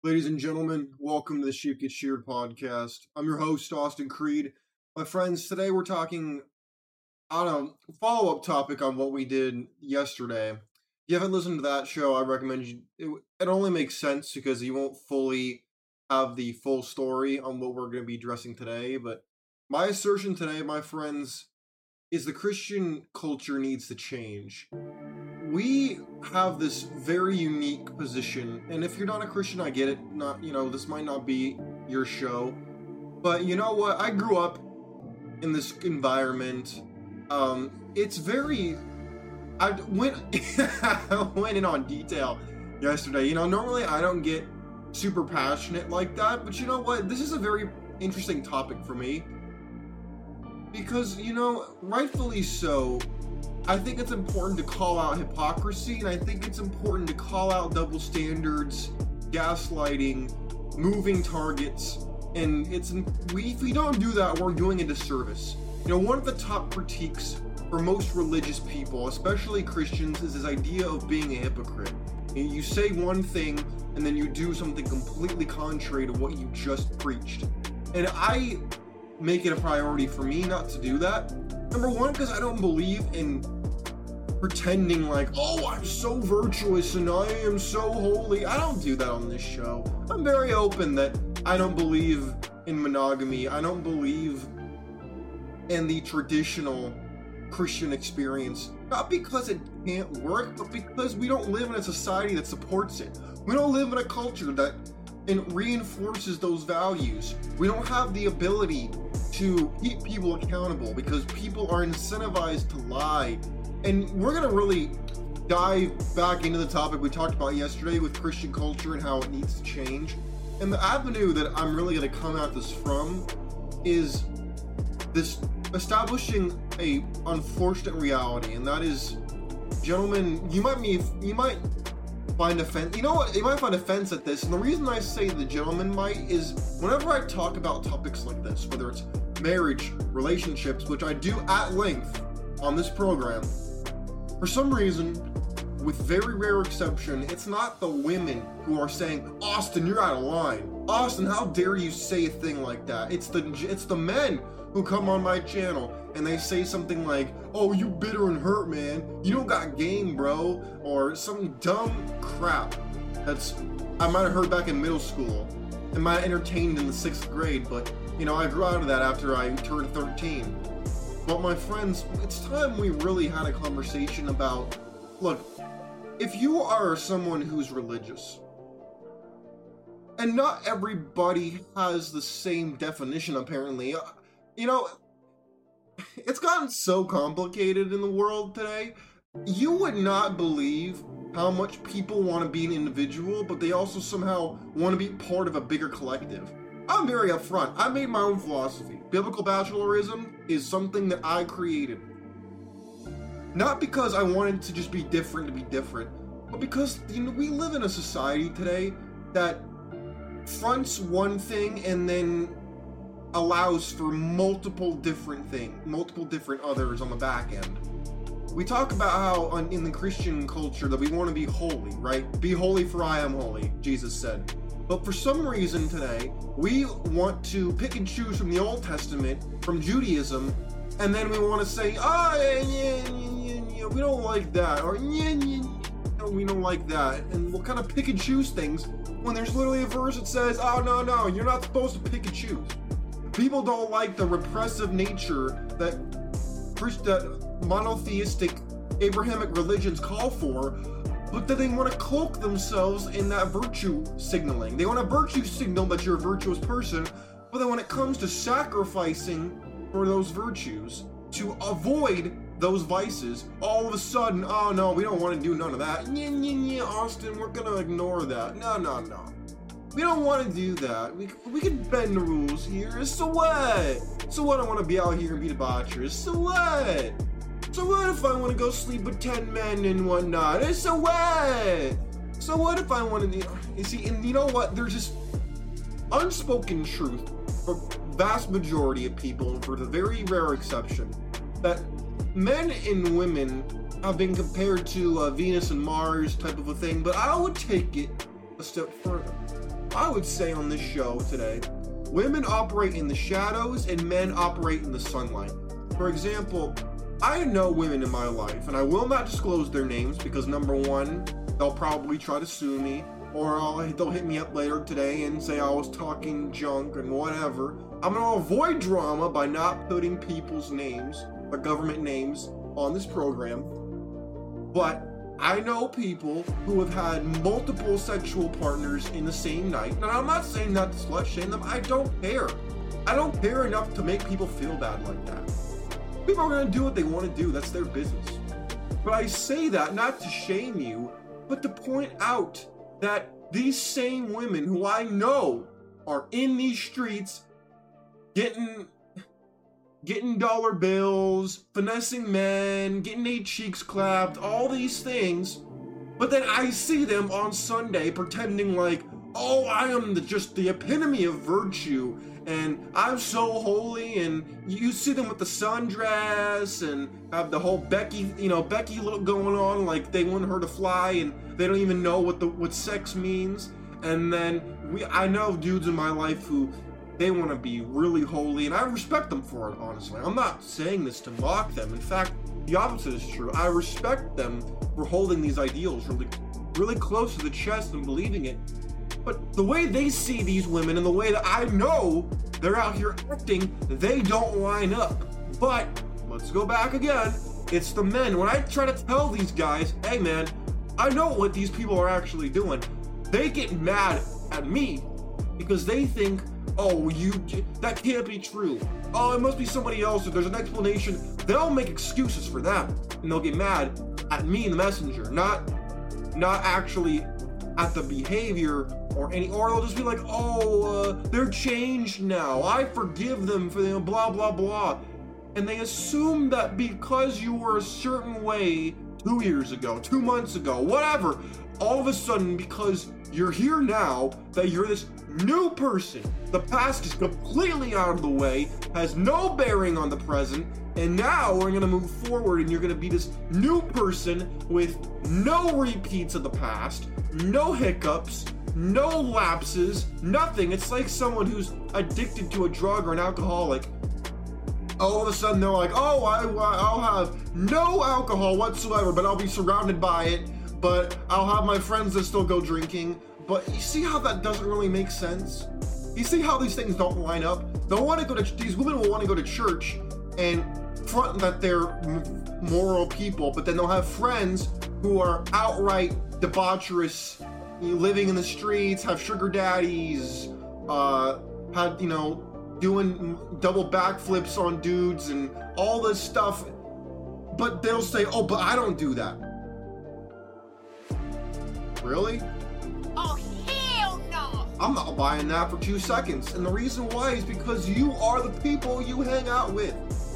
Ladies and gentlemen, welcome to the Sheep Get Sheared podcast. I'm your host, Austin Creed. My friends, today we're talking on a follow-up topic on what we did yesterday. If you haven't listened to that show, I recommend you. It only makes sense because you won't fully have the full story on what we're going to be addressing today. But my assertion today, my friends, is the Christian culture needs to change. We have this very unique position, and if you're not a Christian, I get it. This might not be your show, but you know what? I grew up in this environment. It's very. I went in on detail yesterday. Normally I don't get super passionate like that, but you know what? This is a very interesting topic for me because rightfully so. I think it's important to call out hypocrisy, and I think it's important to call out double standards, gaslighting, moving targets, and if we don't do that, we're doing a disservice. One of the top critiques for most religious people, especially Christians, is this idea of being a hypocrite. You say one thing, and then you do something completely contrary to what you just preached. And I make it a priority for me not to do that. Number one, because I don't believe in pretending like, oh, I'm so virtuous and I am so holy. I don't do that on this show. I'm very open that I don't believe in monogamy. I don't believe in the traditional Christian experience. Not because it can't work, but because we don't live in a society that supports it. We don't live in a culture that reinforces those values. We don't have the ability to keep people accountable because people are incentivized to lie. And we're going to really dive back into the topic we talked about yesterday with Christian culture and how it needs to change. And the avenue that I'm really going to come at this from is this establishing a unfortunate reality, and that is, gentlemen, you might find offense. You know what? You might find offense at this, and the reason I say the gentleman might is whenever I talk about topics like this, whether it's marriage, relationships, which I do at length on this program, for some reason, with very rare exception, it's not the women who are saying, Austin, you're out of line. Austin, how dare you say a thing like that? It's the men who come on my channel and they say something like, oh, you bitter and hurt, man. You don't got game, bro. Or some dumb crap that's I might have heard back in middle school and might have entertained in the 6th grade, but I grew out of that after I turned 13. But my friends, it's time we really had a conversation about, look, if you are someone who's religious, and not everybody has the same definition apparently, it's gotten so complicated in the world today. You would not believe how much people want to be an individual, but they also somehow want to be part of a bigger collective. I'm very upfront. I made my own philosophy. Biblical bachelorism is something that I created. Not because I wanted to just be different to be different, but because we live in a society today that fronts one thing and then allows for multiple different others on the back end. We talk about how in the Christian culture that we want to be holy, right? Be holy for I am holy, Jesus said. But for some reason today, we want to pick and choose from the Old Testament, from Judaism, and then we want to say, we don't like that, or we don't like that, and we'll kind of pick and choose things when there's literally a verse that says, oh, no, you're not supposed to pick and choose. People don't like the repressive nature that monotheistic Abrahamic religions call for, but then they want to cloak themselves in that virtue signaling. They want to virtue signal that you're a virtuous person, but then when it comes to sacrificing for those virtues to avoid those vices, all of a sudden, oh no, we don't want to do none of that. Austin, we're gonna ignore that. No. We don't want to do that. We can bend the rules here. So what? So what? I want to be out here and be debaucherous. So what? So what if I want to go sleep with 10 men and whatnot? So what? So what if I want to, you see, and you know what? There's just unspoken truth for vast majority of people, and for the very rare exception, that men and women have been compared to Venus and Mars type of a thing, but I would take it a step further. I would say on this show today, women operate in the shadows and men operate in the sunlight. For example, I know women in my life, and I will not disclose their names because number one, they'll probably try to sue me, or they'll hit me up later today and say I was talking junk and whatever. I'm going to avoid drama by not putting people's names, or government names, on this program. But I know people who have had multiple sexual partners in the same night, and I'm not saying that to slut shame them. I don't care. I don't care enough to make people feel bad like that. People are going to do what they want to do. That's their business. But I say that not to shame you, but to point out that these same women who I know are in these streets getting dollar bills, finessing men, getting their cheeks clapped, all these things, but then I see them on Sunday pretending like, oh, I am just the epitome of virtue, and I'm so holy, and you see them with the sundress, and have the whole Becky look going on, like they want her to fly, and they don't even know what sex means. And then I know dudes in my life who they want to be really holy, and I respect them for it, honestly. I'm not saying this to mock them. In fact, the opposite is true. I respect them for holding these ideals really close to the chest and believing it. But the way they see these women and the way that I know they're out here acting, they don't line up. But let's go back again. It's the men. When I try to tell these guys, hey man, I know what these people are actually doing, they get mad at me because they think, oh, that can't be true. Oh, it must be somebody else. If there's an explanation, they'll make excuses for that, and they'll get mad at me, the messenger, not actually at the behavior or they'll just be like, oh, they're changed now. I forgive them for them, blah blah blah, and they assume that because you were a certain way 2 years ago, 2 months ago, whatever, all of a sudden because you're here now, that you're this new person. The past is completely out of the way, has no bearing on the present, and now we're gonna move forward and you're gonna be this new person with no repeats of the past, no hiccups, no lapses, nothing. It's like someone who's addicted to a drug or an alcoholic. All of a sudden they're like, oh, I'll have no alcohol whatsoever, but I'll be surrounded by it, but I'll have my friends that still go drinking. But you see how that doesn't really make sense? You see how these things don't line up? These women will want to go to church and front that they're moral people, but then they'll have friends who are outright debaucherous, living in the streets, have sugar daddies, doing double backflips on dudes and all this stuff. But they'll say, oh, but I don't do that. Really? Oh, hell no! I'm not buying that for 2 seconds. And the reason why is because you are the people you hang out with.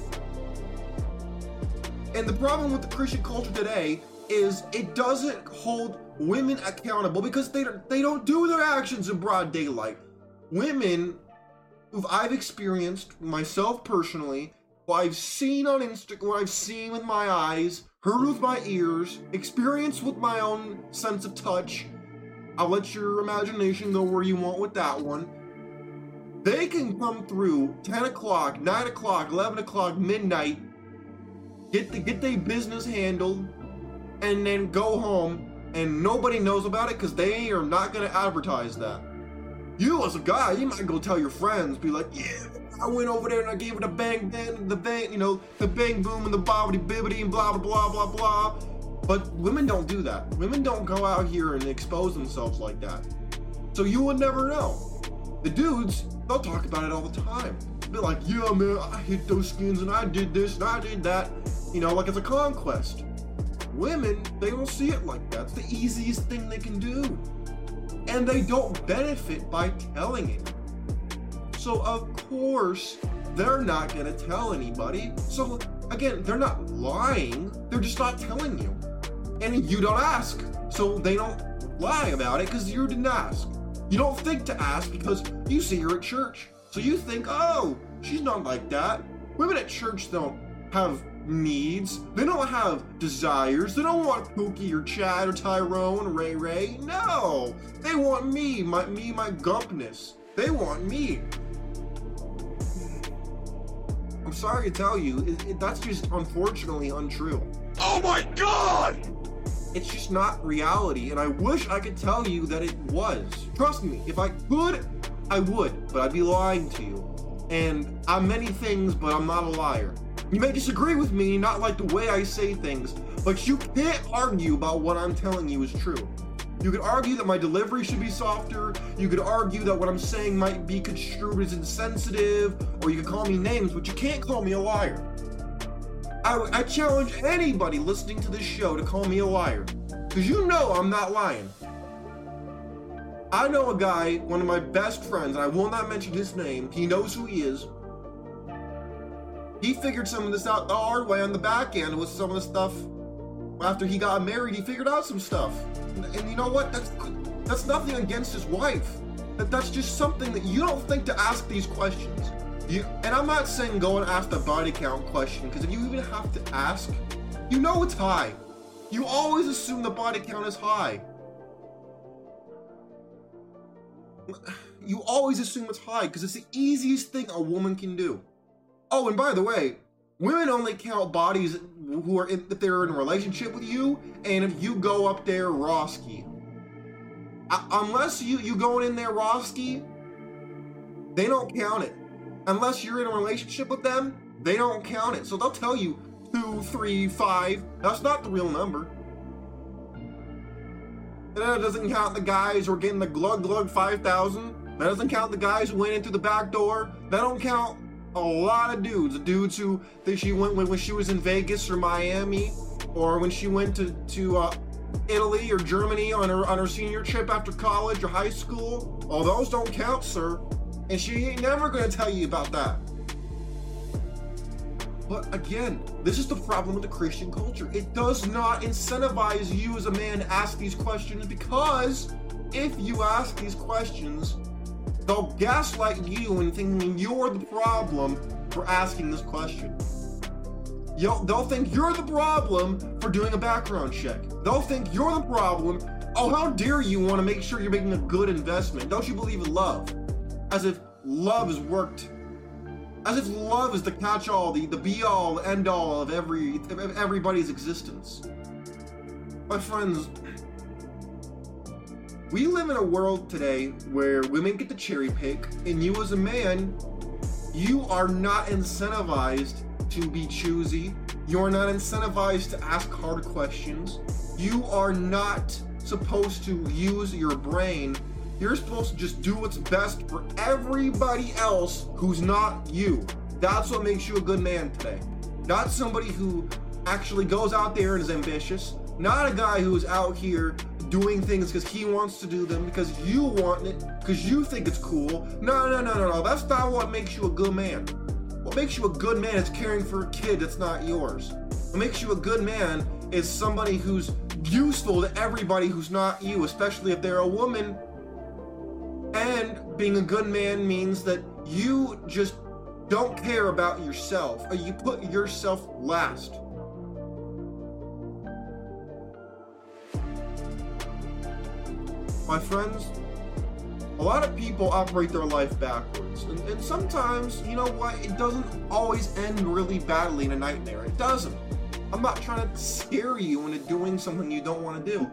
And the problem with the Christian culture today is it doesn't hold women accountable because they don't do their actions in broad daylight. Women who I've experienced myself personally, who I've seen on Instagram, what I've seen with my eyes, heard with my ears, experienced with my own sense of touch. I'll let your imagination go where you want with that one. They can come through 10 o'clock, 9 o'clock, 11 o'clock, midnight, get their business handled, and then go home, and nobody knows about it because they are not going to advertise that. You as a guy, you might go tell your friends, be like, yeah, I went over there and I gave it a bang, the bang boom and the bobbity bibbity and blah, blah, blah, blah, blah. But women don't do that. Women don't go out here and expose themselves like that. So you would never know. The dudes, they'll talk about it all the time. Be like, yeah, man, I hit those skins and I did this and I did that. Like it's a conquest. Women, they don't see it like that. It's the easiest thing they can do. And they don't benefit by telling it. So of course, they're not gonna tell anybody. So again, they're not lying, they're just not telling you. And you don't ask. So they don't lie about it because you didn't ask. You don't think to ask because you see her at church. So you think, oh, she's not like that. Women at church don't have needs. They don't have desires. They don't want Pookie or Chad or Tyrone or Ray Ray. No, they want me, my gumpness. They want me. I'm sorry to tell you, that's just unfortunately untrue. Oh my God! It's just not reality, and I wish I could tell you that it was. Trust me, if I could, I would, but I'd be lying to you. And I'm many things, but I'm not a liar. You may disagree with me, not like the way I say things, but you can't argue about what I'm telling you is true. You could argue that my delivery should be softer, you could argue that what I'm saying might be construed as insensitive, or you could call me names, but you can't call me a liar. I challenge anybody listening to this show to call me a liar, because you know I'm not lying. I know a guy, one of my best friends, and I will not mention his name, he knows who he is. He figured some of this out the hard way on the back end with some of the stuff. After he got married, he figured out some stuff. And you know what? That's nothing against his wife. That's just something that you don't think to ask these questions. And I'm not saying go and ask the body count question, because if you even have to ask, you know it's high. You always assume the body count is high. You always assume it's high because it's the easiest thing a woman can do. Oh, and by the way, women only count bodies who are if they're in a relationship with you, and if you go up there Roski. Unless you going in there Roski, they don't count it. Unless you're in a relationship with them, they don't count it. So they'll tell you 2, 3, 5. That's not the real number. And that doesn't count the guys who are getting the glug 5,000. That doesn't count the guys who went in through the back door. That don't count a lot of dudes. The dudes who she went when she was in Vegas or Miami, or when she went to Italy or Germany on her senior trip after college or high school. All those don't count, sir. And she ain't never gonna tell you about that. But again, this is the problem with the Christian culture. It does not incentivize you as a man to ask these questions, because if you ask these questions, they'll gaslight you into thinking you're the problem for asking this question. They'll think you're the problem for doing a background check. They'll think you're the problem. Oh, how dare you want to make sure you're making a good investment? Don't you believe in love? As if love has worked. As if love is the catch-all, the be-all, the end-all of everybody's existence. My friends, we live in a world today where women get to cherry pick, and you as a man, you are not incentivized to be choosy. You are not incentivized to ask hard questions. You are not supposed to use your brain. You're supposed to just do what's best for everybody else who's not you. That's what makes you a good man today. Not somebody who actually goes out there and is ambitious. Not a guy who's out here doing things because he wants to do them, because you want it, because you think it's cool. No. That's not what makes you a good man. What makes you a good man is caring for a kid that's not yours. What makes you a good man is somebody who's useful to everybody who's not you, especially if they're a woman. And being a good man means that you just don't care about yourself, or you put yourself last. My friends, a lot of people operate their life backwards, and sometimes, you know what, it doesn't always end really badly in a nightmare. It doesn't. I'm not trying to scare you into doing something you don't want to do.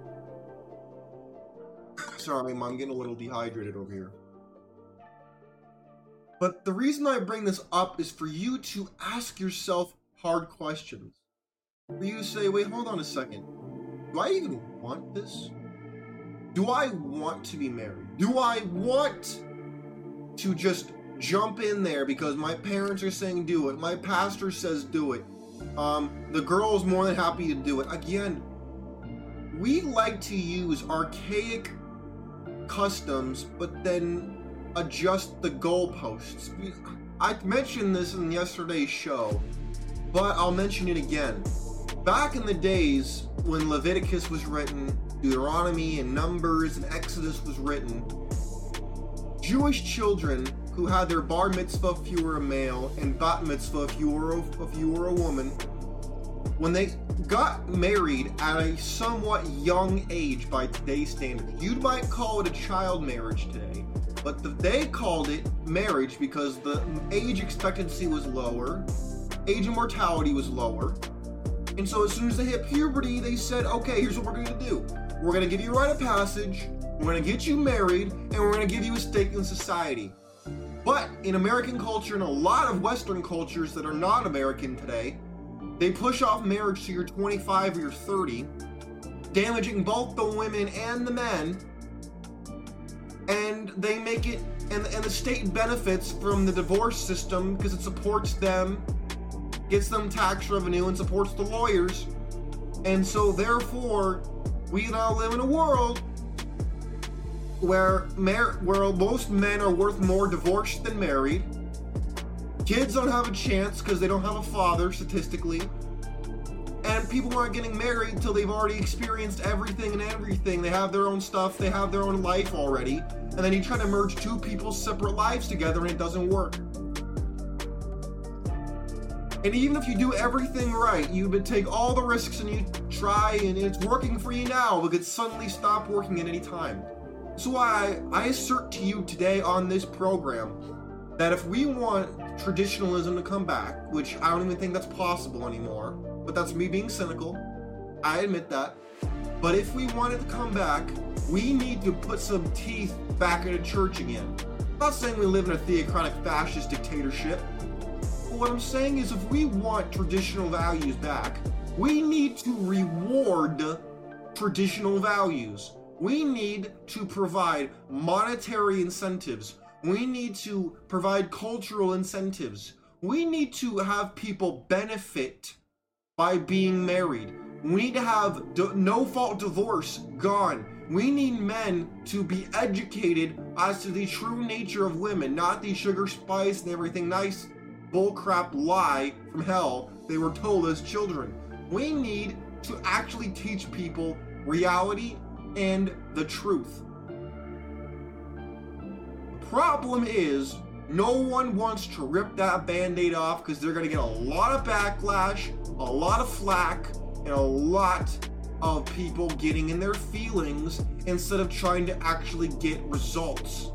Sorry, Mom, I'm getting a little dehydrated over here. But the reason I bring this up is for you to ask yourself hard questions. For you to say, wait, hold on a second. Do I even want this? Do I want to be married? Do I want to just jump in there because my parents are saying do it? My pastor says do it. The girl's more than happy to do it. Again, we like to use archaic customs, but then adjust the goalposts. I mentioned this in yesterday's show, but I'll mention it again. Back in the days when Leviticus was written, Deuteronomy and Numbers and Exodus was written, Jewish children who had their bar mitzvah if you were a male and bat mitzvah if you were a woman, when they got married at a somewhat young age by today's standards, you might call it a child marriage today, but they called it marriage because the age expectancy was lower, age of mortality was lower, and so as soon as they hit puberty, they said, okay, here's what we're going to do. We're going to give you a rite of passage, we're going to get you married, and we're going to give you a stake in society. But in American culture and a lot of Western cultures that are not American today, they push off marriage to your 25 or your 30, damaging both the women and the men, and they make it, and the state benefits from the divorce system because it supports them, gets them tax revenue, and supports the lawyers. And so therefore, we now live in a world where most men are worth more divorced than married. Kids don't have a chance because they don't have a father statistically. And people aren't getting married until they've already experienced everything and everything. They have their own stuff, they have their own life already. And then you try to merge two people's separate lives together and it doesn't work. And even if you do everything right, you would take all the risks and you try and it's working for you now, but it could suddenly stop working at any time. So I assert to you today on this program that if we want traditionalism to come back, which I don't even think that's possible anymore, but that's me being cynical, I admit that. But if we want it to come back, we need to put some teeth back into church again. I'm not saying we live in a theocratic fascist dictatorship. But what I'm saying is if we want traditional values back, we need to reward traditional values. We need to provide monetary incentives. We need to provide cultural incentives. We need to have people benefit by being married. We need to have no-fault divorce gone. We need men to be educated as to the true nature of women, not the sugar spice and everything nice bullcrap lie from hell they were told as children. We need to actually teach people reality and the truth. The problem is no one wants to rip that band-aid off because they're going to get a lot of backlash, a lot of flack, and a lot of people getting in their feelings instead of trying to actually get results.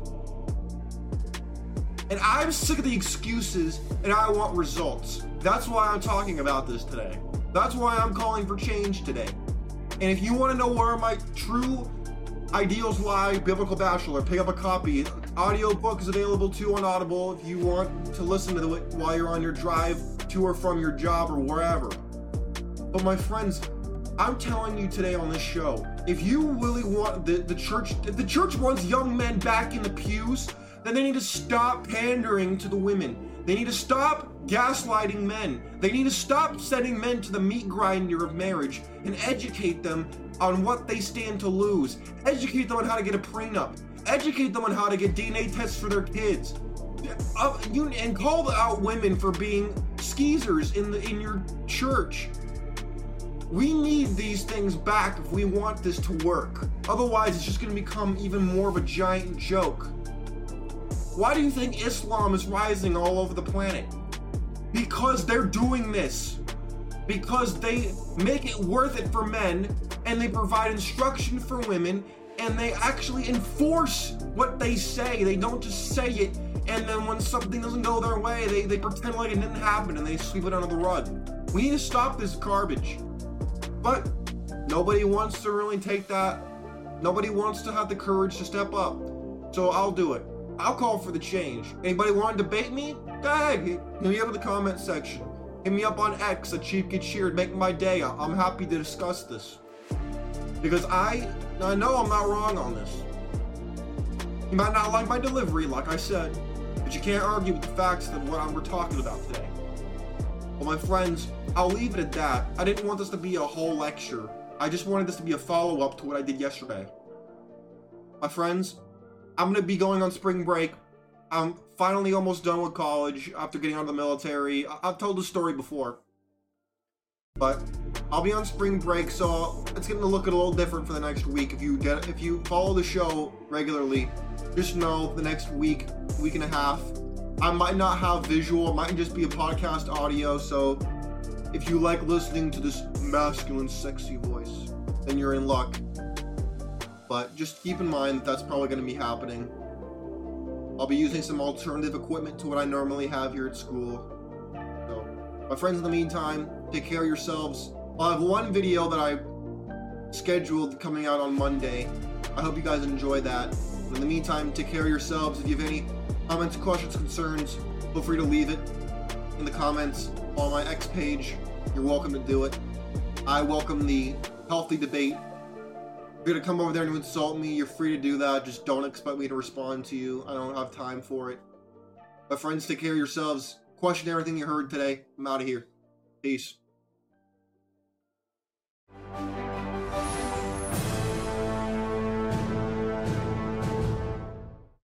And I'm sick of the excuses and I want results. That's why I'm talking about this today. That's why I'm calling for change today. And if you want to know where my true ideals lie, Biblical Bachelor, pick up a copy. Audiobook is available too on Audible if you want to listen to it while you're on your drive to or from your job or wherever. But my friends, I'm telling you today on this show, if you really want the church, if the church wants young men back in the pews, then they need to stop pandering to the women. They need to stop gaslighting men. They need to stop sending men to the meat grinder of marriage and educate them on what they stand to lose. Educate them on how to get a prenup. Educate them on how to get DNA tests for their kids. And call out women for being skeezers in your church. We need these things back if we want this to work. Otherwise, it's just going to become even more of a giant joke. Why do you think Islam is rising all over the planet? Because they're doing this. Because they make it worth it for men, and they provide instruction for women, and they actually enforce what they say. They don't just say it, and then when something doesn't go their way, they pretend like it didn't happen, and they sweep it under the rug. We need to stop this garbage. But nobody wants to really take that. Nobody wants to have the courage to step up. So I'll do it. I'll call for the change. Anybody want to debate me? Go ahead. Hit me up in the comment section. Hit me up on X at Chief Gets Cheered. Make my day. I'm happy to discuss this. Because I know I'm not wrong on this. You might not like my delivery, like I said, but you can't argue with the facts of what we're talking about today. Well, my friends, I'll leave it at that. I didn't want this to be a whole lecture. I just wanted this to be a follow-up to what I did yesterday. My friends, I'm going to be going on spring break. I'm finally almost done with college after getting out of the military. I've told the story before. But I'll be on spring break, so it's going to look a little different for the next week. If you follow the show regularly, just know the next week and a half, I might not have visual, it might just be a podcast audio, so if you like listening to this masculine, sexy voice, then you're in luck. But just keep in mind that that's probably going to be happening. I'll be using some alternative equipment to what I normally have here at school. So, my friends, in the meantime, take care of yourselves. I'll have one video that I scheduled coming out on Monday. I hope you guys enjoy that. In the meantime, take care of yourselves. If you have any comments, questions, concerns, feel free to leave it in the comments on my X page. You're welcome to do it. I welcome the healthy debate. If you're gonna come over there and insult me, you're free to do that. Just don't expect me to respond to you. I don't have time for it. My friends, take care of yourselves. Question everything you heard today. I'm out of here. Peace.